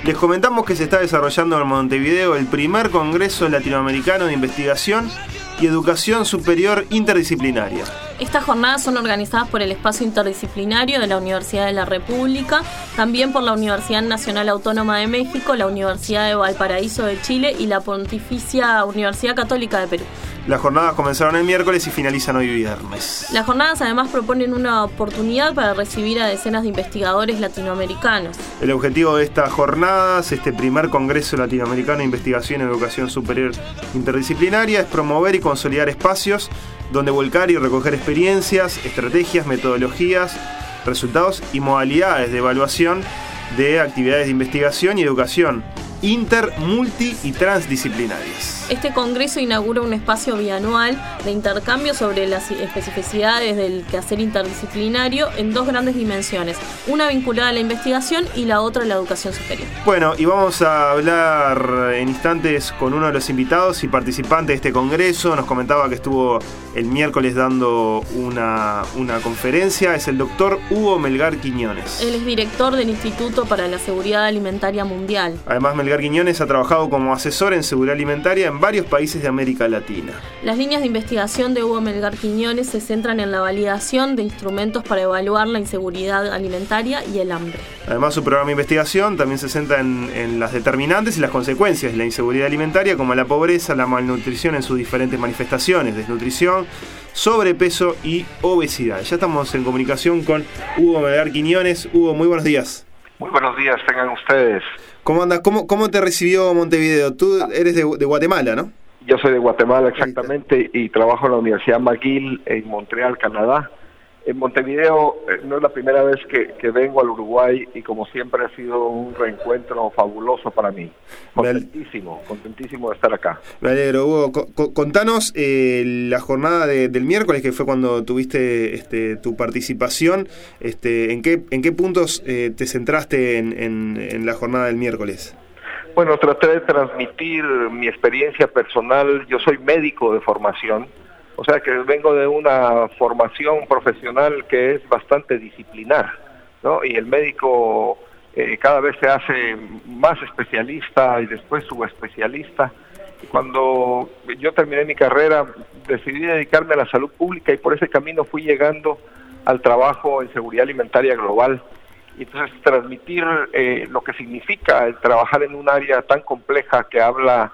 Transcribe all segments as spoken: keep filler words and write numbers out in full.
Les comentamos que se está desarrollando en Montevideo el primer Congreso Latinoamericano de Investigación y Educación Superior Interdisciplinaria. Estas jornadas son organizadas por el Espacio Interdisciplinario de la Universidad de la República, también por la Universidad Nacional Autónoma de México, la Universidad de Valparaíso de Chile y la Pontificia Universidad Católica de Perú. Las jornadas comenzaron el miércoles y finalizan hoy viernes. Las jornadas además proponen una oportunidad para recibir a decenas de investigadores latinoamericanos. El objetivo de estas jornadas, este primer Congreso Latinoamericano de Investigación y Educación Superior Interdisciplinaria, es promover y consolidar espacios donde volcar y recoger experiencias, estrategias, metodologías, resultados y modalidades de evaluación de actividades de investigación y educación inter, multi y transdisciplinarias. Este congreso inaugura un espacio bianual de intercambio sobre las especificidades del quehacer interdisciplinario en dos grandes dimensiones, una vinculada a la investigación y la otra a la educación superior. Bueno, y vamos a hablar en instantes con uno de los invitados y participantes de este congreso. Nos comentaba que estuvo el miércoles dando una, una conferencia. Es el doctor Hugo Melgar Quiñones. Él es director del Instituto para la Seguridad Alimentaria Mundial. Además, Melgar Quiñones ha trabajado como asesor en seguridad alimentaria en varios países de América Latina. Las líneas de investigación de Hugo Melgar Quiñones se centran en la validación de instrumentos para evaluar la inseguridad alimentaria y el hambre. Además, su programa de investigación también se centra en, en las determinantes y las consecuencias de la inseguridad alimentaria, como la pobreza, la malnutrición en sus diferentes manifestaciones, desnutrición, sobrepeso y obesidad. Ya estamos en comunicación con Hugo Melgar Quiñones. Hugo, muy buenos días. Muy buenos días, tengan ustedes. ¿Cómo andas? ¿Cómo, cómo te recibió Montevideo? Tú eres de, de Guatemala, ¿no? Yo soy de Guatemala, exactamente, y trabajo en la Universidad McGill en Montreal, Canadá. En Montevideo eh, no es la primera vez que, que vengo al Uruguay y como siempre ha sido un reencuentro fabuloso para mí. Contentísimo, contentísimo de estar acá. Me alegro, Hugo. Co- contanos eh, la jornada de, del miércoles, que fue cuando tuviste este, tu participación. Este, ¿en qué en qué puntos eh, te centraste en, en, en la jornada del miércoles? Bueno, traté de transmitir mi experiencia personal. Yo soy médico de formación. O sea que vengo de una formación profesional que es bastante disciplinar, ¿no? Y el médico eh, cada vez se hace más especialista y después subespecialista. Y cuando yo terminé mi carrera, decidí dedicarme a la salud pública y por ese camino fui llegando al trabajo en seguridad alimentaria global. Y entonces transmitir eh, lo que significa el trabajar en un área tan compleja que habla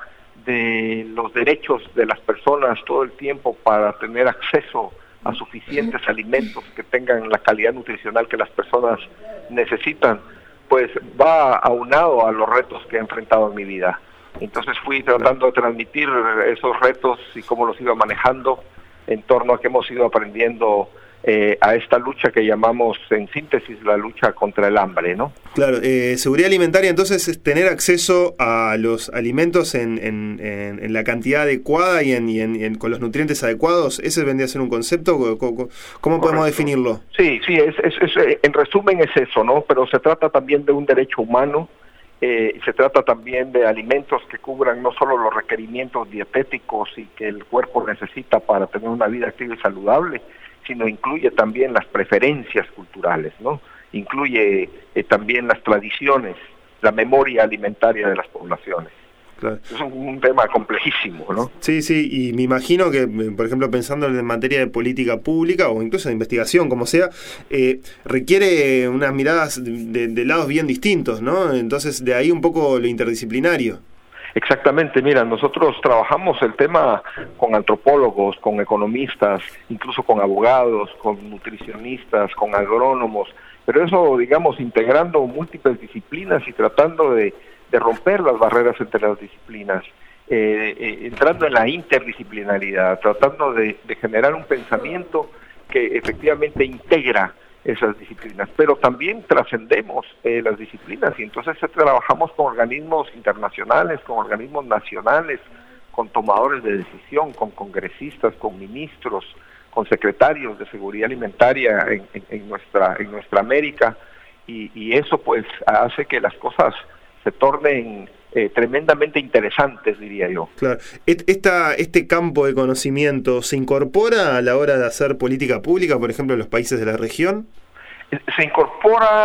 de los derechos de las personas todo el tiempo para tener acceso a suficientes alimentos que tengan la calidad nutricional que las personas necesitan, pues va aunado a los retos que he enfrentado en mi vida. Entonces fui tratando de transmitir esos retos y cómo los iba manejando en torno a que hemos ido aprendiendo Eh, a esta lucha que llamamos en síntesis la lucha contra el hambre, ¿no? Claro, eh, seguridad alimentaria entonces es tener acceso a los alimentos en, en, en, en la cantidad adecuada y, en, y, en, y en, con los nutrientes adecuados. ¿Ese vendría a ser un concepto? ¿Cómo, cómo podemos definirlo? Sí, sí, es, es, es, en resumen es eso, ¿no? Pero se trata también de un derecho humano, eh, se trata también de alimentos que cubran no solo los requerimientos dietéticos y que el cuerpo necesita para tener una vida activa y saludable, sino incluye también las preferencias culturales, ¿no? Incluye eh, también las tradiciones, la memoria alimentaria de las poblaciones. Claro. Es un, un tema complejísimo, ¿no? Sí, sí, y me imagino que, por ejemplo, pensando en materia de política pública o incluso de investigación, como sea, eh, requiere unas miradas de, de, de lados bien distintos, ¿no? Entonces, de ahí un poco lo interdisciplinario. Exactamente, mira, nosotros trabajamos el tema con antropólogos, con economistas, incluso con abogados, con nutricionistas, con agrónomos, pero eso, digamos, integrando múltiples disciplinas y tratando de, de romper las barreras entre las disciplinas, eh, eh, entrando en la interdisciplinaridad, tratando de, de generar un pensamiento que efectivamente integra esas disciplinas, pero también trascendemos eh, las disciplinas y entonces trabajamos con organismos internacionales, con organismos nacionales, con tomadores de decisión, con congresistas, con ministros, con secretarios de seguridad alimentaria en, en, en nuestra en nuestra América y, y eso pues hace que las cosas se tornen eh, tremendamente interesantes, diría yo. Claro. Esta, ¿Este campo de conocimiento se incorpora a la hora de hacer política pública, por ejemplo, en los países de la región? Se incorpora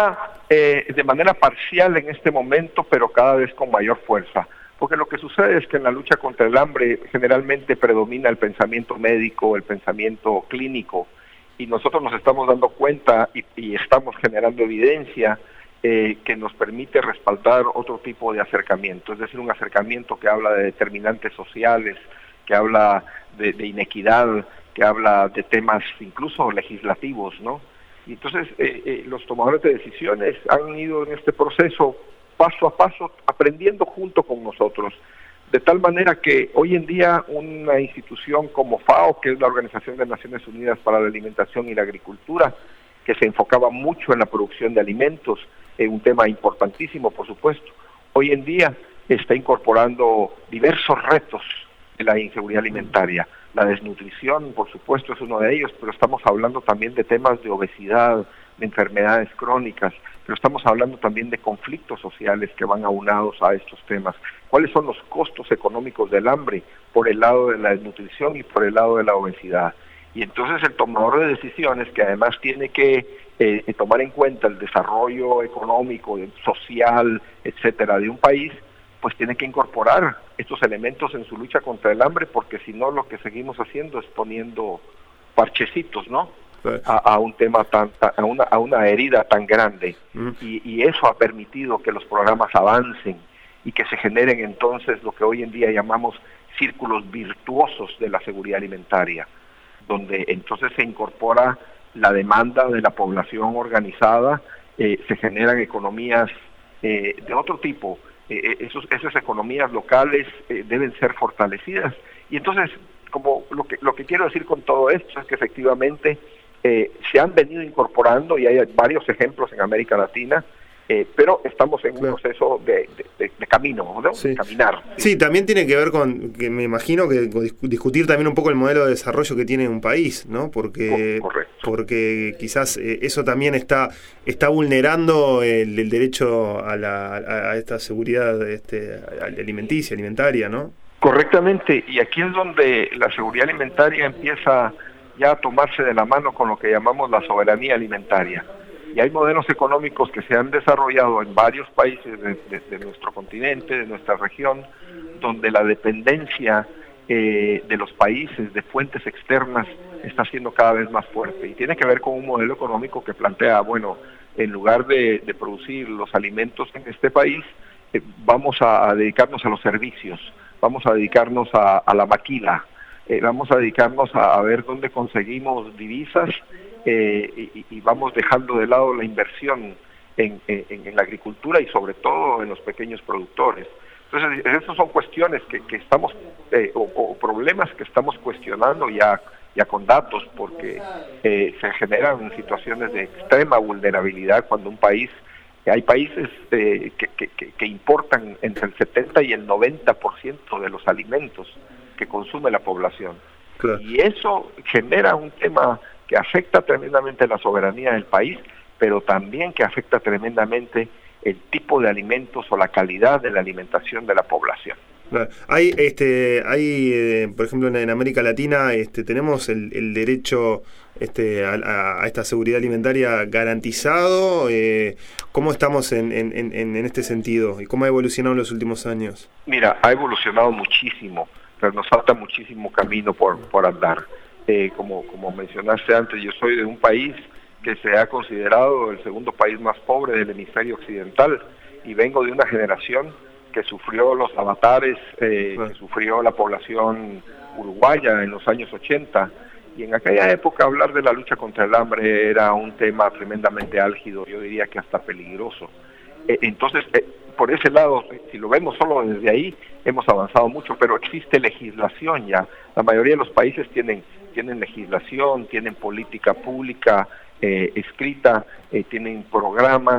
eh, de manera parcial en este momento, pero cada vez con mayor fuerza. Porque lo que sucede es que en la lucha contra el hambre generalmente predomina el pensamiento médico, el pensamiento clínico, y nosotros nos estamos dando cuenta y, y estamos generando evidencia eh, que nos permite respaldar otro tipo de acercamiento, es decir, un acercamiento que habla de determinantes sociales, que habla de, de inequidad, que habla de temas incluso legislativos, ¿no? Y entonces eh, eh, los tomadores de decisiones han ido en este proceso paso a paso, aprendiendo junto con nosotros, de tal manera que hoy en día una institución como FAO, que es la Organización de Naciones Unidas para la Alimentación y la Agricultura, que se enfocaba mucho en la producción de alimentos, eh, un tema importantísimo, por supuesto, hoy en día está incorporando diversos retos de la inseguridad alimentaria. La desnutrición, por supuesto, es uno de ellos, pero estamos hablando también de temas de obesidad, de enfermedades crónicas, pero estamos hablando también de conflictos sociales que van aunados a estos temas. ¿Cuáles son los costos económicos del hambre por el lado de la desnutrición y por el lado de la obesidad? Y entonces el tomador de decisiones, que además tiene que eh, tomar en cuenta el desarrollo económico, social, etcétera, de un país, pues tiene que incorporar estos elementos en su lucha contra el hambre, porque si no lo que seguimos haciendo es poniendo parchecitos, ¿no? A, a un tema tan, a una, a una herida tan grande, mm. y, y eso ha permitido que los programas avancen y que se generen entonces lo que hoy en día llamamos círculos virtuosos de la seguridad alimentaria, donde entonces se incorpora la demanda de la población organizada, eh, se generan economías eh, de otro tipo, eh, esos, esas economías locales eh, deben ser fortalecidas, y entonces como lo que, lo que quiero decir con todo esto es que efectivamente Eh, se han venido incorporando, y hay varios ejemplos en América Latina, eh, pero estamos en un claro. proceso de, de, de camino, ¿no? Sí. De caminar. Sí. sí, también tiene que ver con, que me imagino que discutir también un poco el modelo de desarrollo que tiene un país, ¿no? Porque, Correcto. porque quizás eh, eso también está está vulnerando el, el derecho a, la, a esta seguridad este, alimenticia, alimentaria, ¿no? Correctamente, y aquí es donde la seguridad alimentaria empieza ya a tomarse de la mano con lo que llamamos la soberanía alimentaria. Y hay modelos económicos que se han desarrollado en varios países de, de, de nuestro continente, de nuestra región, donde la dependencia eh, de los países de fuentes externas está siendo cada vez más fuerte. Y tiene que ver con un modelo económico que plantea, bueno, en lugar de, de producir los alimentos en este país, eh, vamos a, a dedicarnos a los servicios, vamos a dedicarnos a, a la maquila, Eh, vamos a dedicarnos a, a ver dónde conseguimos divisas eh, y, y vamos dejando de lado la inversión en, en, en la agricultura y sobre todo en los pequeños productores. Entonces, esas son cuestiones que, que estamos, eh, o, o problemas que estamos cuestionando ya, ya con datos, porque eh, se generan situaciones de extrema vulnerabilidad cuando un país, hay países eh, que, que, que importan entre el setenta y el noventa por ciento de los alimentos que consume la población. Claro. Y eso genera un tema que afecta tremendamente la soberanía del país, pero también que afecta tremendamente el tipo de alimentos o la calidad de la alimentación de la población. Claro. Hay, este, hay eh, por ejemplo, en, en América Latina este, tenemos el, el derecho este, a, a esta seguridad alimentaria garantizado. Eh, ¿Cómo estamos en, en, en, en este sentido? ¿Y cómo ha evolucionado en los últimos años? Mira, ha evolucionado muchísimo, pero nos falta muchísimo camino por, por andar. Eh, como, como mencionaste antes, yo soy de un país que se ha considerado el segundo país más pobre del hemisferio occidental, y vengo de una generación que sufrió los avatares, eh, que sufrió la población uruguaya en los años ochenta, y en aquella época hablar de la lucha contra el hambre era un tema tremendamente álgido, yo diría que hasta peligroso. Eh, entonces, eh, por ese lado, si lo vemos solo desde ahí, hemos avanzado mucho, pero existe legislación ya. La mayoría de los países tienen, tienen legislación, tienen política pública eh, escrita, eh, tienen programas,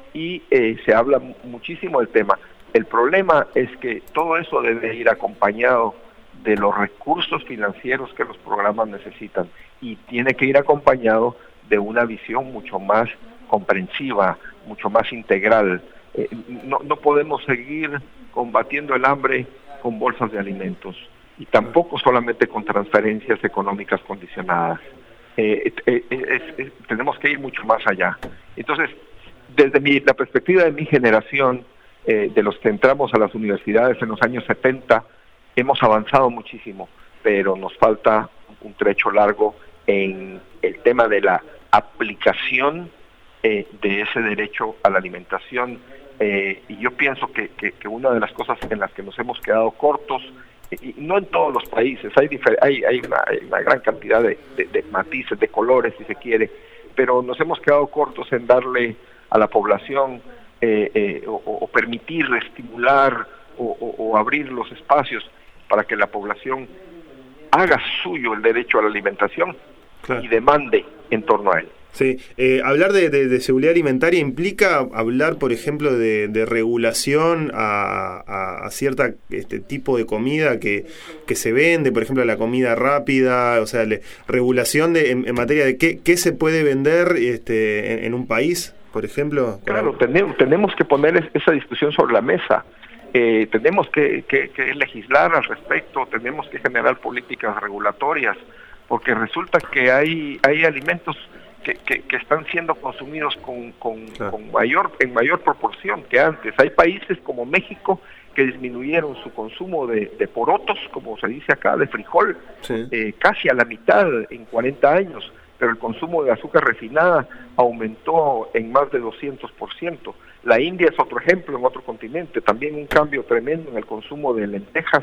y eh, se habla muchísimo del tema. El problema es que todo eso debe ir acompañado de los recursos financieros que los programas necesitan, y tiene que ir acompañado de una visión mucho más comprensiva, mucho más integral. Eh, no, no podemos seguir combatiendo el hambre con bolsas de alimentos, y tampoco solamente con transferencias económicas condicionadas. Eh, eh, es, es, tenemos que ir mucho más allá. Entonces, desde mi, la perspectiva de mi generación, eh, de los que entramos a las universidades en los años setenta, hemos avanzado muchísimo, pero nos falta un trecho largo en el tema de la aplicación eh, de ese derecho a la alimentación, eh, y yo pienso que, que, que una de las cosas en las que nos hemos quedado cortos, y no en todos los países, hay hay, hay, una, hay una gran cantidad de, de, de matices, de colores si se quiere, pero nos hemos quedado cortos en darle a la población eh, eh, o, o permitir, estimular o, o, o abrir los espacios para que la población haga suyo el derecho a la alimentación, claro, y demande en torno a él. Sí, eh, hablar de, de, de seguridad alimentaria implica hablar, por ejemplo, de, de regulación a, a, a cierta este tipo de comida que, que se vende, por ejemplo, la comida rápida, o sea, le, regulación de, en, en materia de qué, qué se puede vender este, en, en un país, por ejemplo. Claro, tenemos, tenemos que poner esa discusión sobre la mesa. Eh, tenemos que, que, que legislar al respecto, tenemos que generar políticas regulatorias, porque resulta que hay, hay alimentos Que, que, que están siendo consumidos con, con, claro, con mayor en mayor proporción que antes. Hay países como México que disminuyeron su consumo de, de porotos, como se dice acá, de frijol, sí, eh, casi a la mitad en cuarenta años, pero el consumo de azúcar refinada aumentó en más de doscientos por ciento. La India es otro ejemplo en otro continente, también un cambio tremendo en el consumo de lentejas,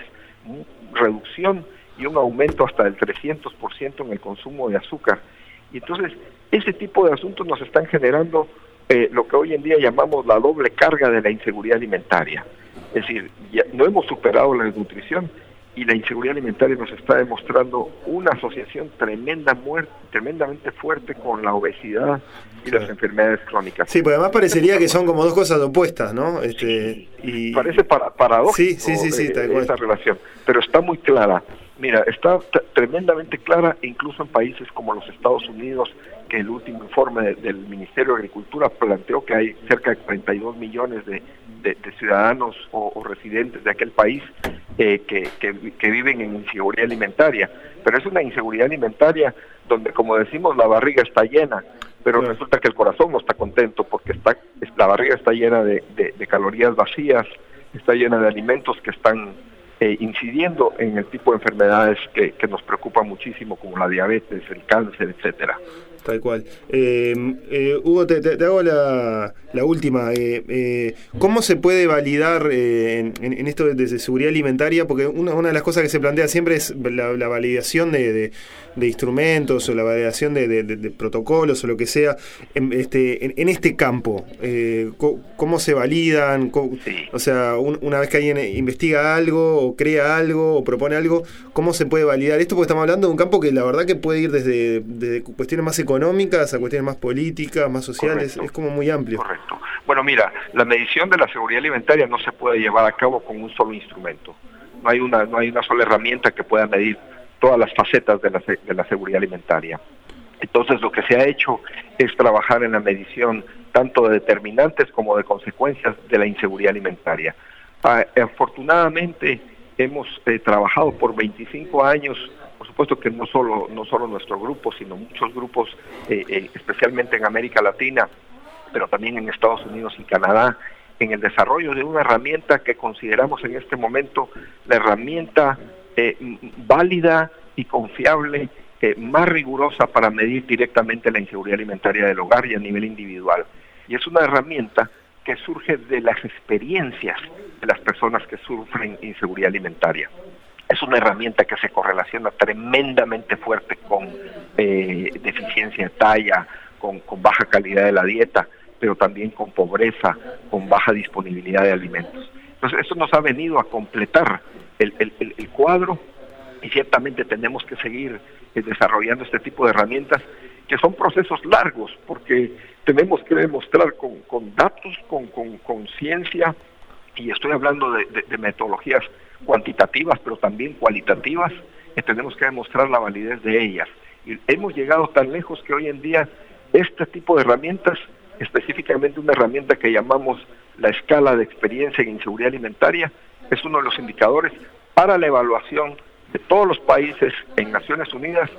reducción y un aumento hasta del trescientos por ciento en el consumo de azúcar. Y entonces, ese tipo de asuntos nos están generando eh, lo que hoy en día llamamos la doble carga de la inseguridad alimentaria. Es decir, ya no hemos superado la desnutrición y la inseguridad alimentaria nos está demostrando una asociación tremenda muerte, tremendamente fuerte con la obesidad y las enfermedades crónicas. Sí, porque además parecería que son como dos cosas opuestas, ¿no? Este, sí, y... Parece para, paradójico sí, sí, sí, sí, eh, esa relación, pero está muy clara. Mira, está t- tremendamente clara, incluso en países como los Estados Unidos, que el último informe de, del Ministerio de Agricultura planteó que hay cerca de cuarenta y dos millones de, de, de ciudadanos o, o residentes de aquel país eh, que, que, que viven en inseguridad alimentaria. Pero es una inseguridad alimentaria donde, como decimos, la barriga está llena, pero sí, resulta que el corazón no está contento porque está la barriga está llena de, de, de calorías vacías, está llena de alimentos que están Eh, incidiendo en el tipo de enfermedades que, que nos preocupan muchísimo, como la diabetes, el cáncer, etcétera. Tal cual. Eh, eh, Hugo, te, te, te hago la, la última. Eh, eh, ¿Cómo se puede validar eh, en, en esto de, de seguridad alimentaria? Porque una, una de las cosas que se plantea siempre es la, la validación de, de, de instrumentos o la validación de, de, de, de protocolos o lo que sea en este, en, en este campo. Eh, ¿Cómo se validan? ¿Cómo, sí. O sea, un, una vez que alguien investiga algo o crea algo o propone algo, ¿cómo se puede validar esto? Porque estamos hablando de un campo que la verdad que puede ir desde, desde cuestiones más económicas a cuestiones más políticas, más sociales. Correcto. Es como muy amplio. Correcto. Bueno, mira, la medición de la seguridad alimentaria no se puede llevar a cabo con un solo instrumento. No hay una, no hay una sola herramienta que pueda medir todas las facetas de la, de la seguridad alimentaria. Entonces, lo que se ha hecho es trabajar en la medición tanto de determinantes como de consecuencias de la inseguridad alimentaria. Ah, afortunadamente, hemos eh, trabajado por veinticinco años, por supuesto que no solo no solo nuestro grupo, sino muchos grupos, eh, eh, especialmente en América Latina, pero también en Estados Unidos y Canadá, en el desarrollo de una herramienta que consideramos en este momento la herramienta eh, válida y confiable, eh, más rigurosa para medir directamente la inseguridad alimentaria del hogar y a nivel individual. Y es una herramienta que surge de las experiencias de las personas que sufren inseguridad alimentaria. Es una herramienta que se correlaciona tremendamente fuerte con eh, deficiencia de talla, con, con baja calidad de la dieta, pero también con pobreza, con baja disponibilidad de alimentos. Entonces, eso nos ha venido a completar el, el, el, el cuadro, y ciertamente tenemos que seguir eh, desarrollando este tipo de herramientas, que son procesos largos, porque tenemos que demostrar con, con datos, con, con, con ciencia, y estoy hablando de, de, de metodologías cuantitativas, pero también cualitativas, que tenemos que demostrar la validez de ellas. Y hemos llegado tan lejos que hoy en día este tipo de herramientas, específicamente una herramienta que llamamos la escala de experiencia en inseguridad alimentaria, es uno de los indicadores para la evaluación de todos los países en Naciones Unidas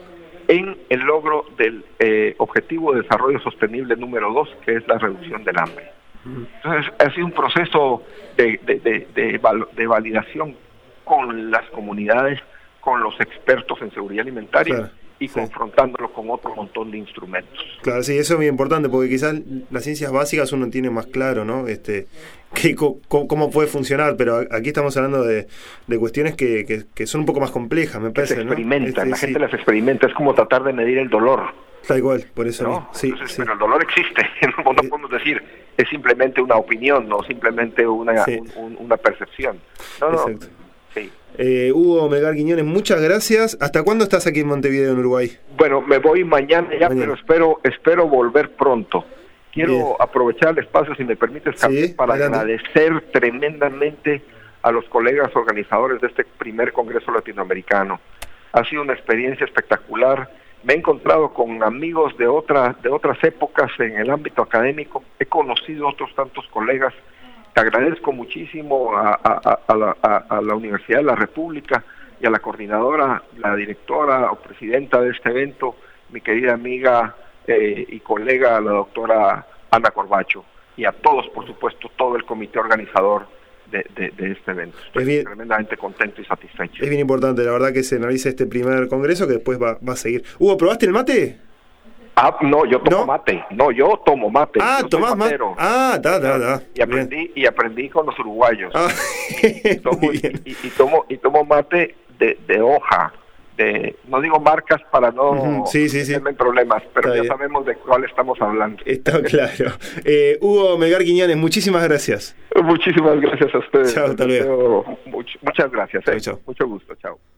en el logro del eh, Objetivo de Desarrollo Sostenible número dos, que es la reducción del hambre. Entonces, ha sido un proceso de, de, de, de, de validación con las comunidades, con los expertos en seguridad alimentaria, claro, y sí, confrontándolo con otro montón de instrumentos. Claro, sí, eso es muy importante, porque quizás las ciencias básicas uno tiene más claro, ¿no? Este, que, co, cómo puede funcionar, pero aquí estamos hablando de, de cuestiones que, que, que son un poco más complejas, me parece, que se experimentan, ¿no? Este, la sí. gente las experimenta, es como tratar de medir el dolor. Tal cual, por eso ¿no? mismo. Sí, Entonces, sí. Pero el dolor existe, no, no podemos decir es simplemente una opinión, no simplemente una, sí. un, un, una percepción. No, Exacto. No, sí. Eh, Hugo Melgar Quiñones, muchas gracias. ¿Hasta cuándo estás aquí en Montevideo, en Uruguay? Bueno, me voy mañana ya, mañana. pero espero espero volver pronto. Quiero Bien. aprovechar el espacio, si me permites, sí, para adelante. agradecer tremendamente a los colegas organizadores de este primer Congreso Latinoamericano. Ha sido una experiencia espectacular. Me he encontrado con amigos de otras de otras épocas en el ámbito académico. He conocido otros tantos colegas. Te agradezco muchísimo a, a, a, la, a, a la Universidad de la República y a la coordinadora, la directora o presidenta de este evento, mi querida amiga eh, y colega, la doctora Ana Corbacho, y a todos, por supuesto, todo el comité organizador de, de, de este evento. Estoy bien, tremendamente contento y satisfecho. Es bien importante, la verdad, que se analice este primer congreso que después va, va a seguir. Hugo, ¿probaste el mate? Ah, no, yo tomo ¿No? mate. No, yo tomo mate. Ah, tomás mate. Ah, da, da, da. Y aprendí, bien. y aprendí con los uruguayos. Ah, y, tomo, y, y, y tomo y tomo mate de, de hoja. De, no digo marcas para no uh-huh. sí, sí, sí. tener problemas, pero Está ya bien. sabemos de cuál estamos hablando. Está claro. Eh, Hugo Melgar Quiñones, muchísimas gracias. Muchísimas gracias a ustedes. Chao, hasta luego. Much, muchas gracias. Eh. Chao, chao. Mucho gusto. Chao.